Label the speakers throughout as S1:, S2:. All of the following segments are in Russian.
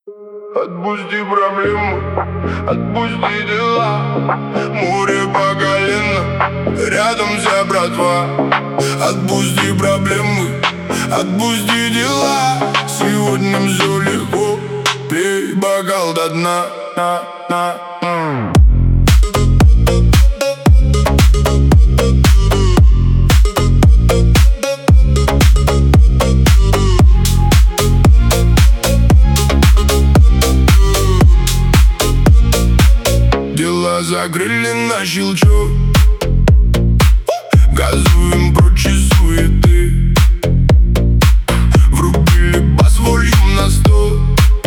S1: Отпусти проблемы, отпусти дела. Море по колено, рядом вся братва. Отпусти проблемы, отпусти дела. Сегодня все легко, пей бокал до дна. Дела закрыли на щелчок, газуем прочь из суеты. Врубили бас, вольем на 100.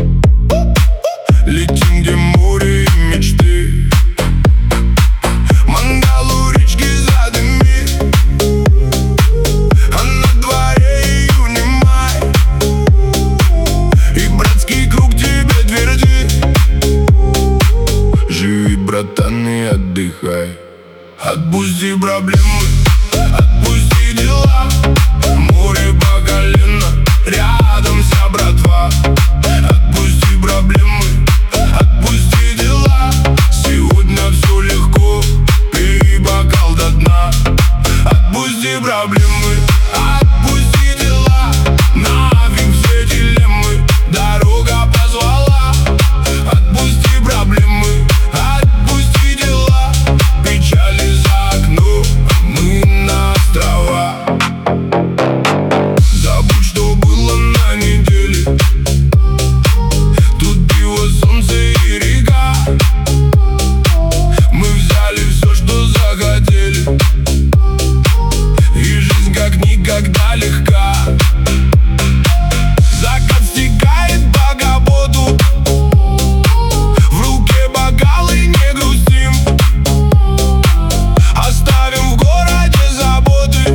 S1: Летим, где море и мечты. Мангал у речки задымит, а на дворе июнь и май. И братский круг тебе твердит: живи, братан, и отдыхай. Отпусти проблемы, отпусти дела. Море по колено, рядом вся братва. Отпусти проблемы, отпусти дела. Сегодня все легко, пей бокал до дна. Отпусти проблемы, отпусти дела. Нафиг все дилеммы, дорога позвала. Отпусти проблемы, отпусти дела. Печали за окном, мы на острова. Забудь, что было на неделе. Тут пиво, солнце и река. Мы взяли все, что захотели, и жизнь как никогда легка. Закат стекает по капоту, в руке бокалы, не грустим. Оставим в городе заботы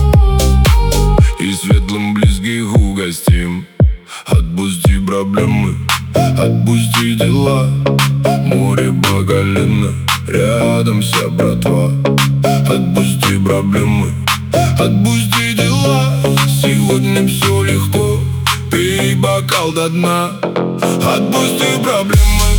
S1: и светлым близких угостим. Отпусти проблемы, отпусти дела. Море по колено, рядом вся братва. Отпусти проблемы, отпусти дела. Сегодня все легко, пей бокал до дна. Отпусти проблемы,